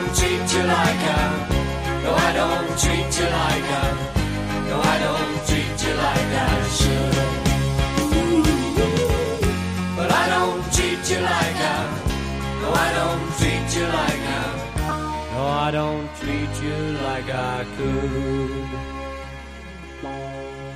don't treat you like a. No, I don't treat you like a. No, I don't treat you like I should. But I don't treat you like a. No, I don't treat you like a. No, I don't treat you like I could.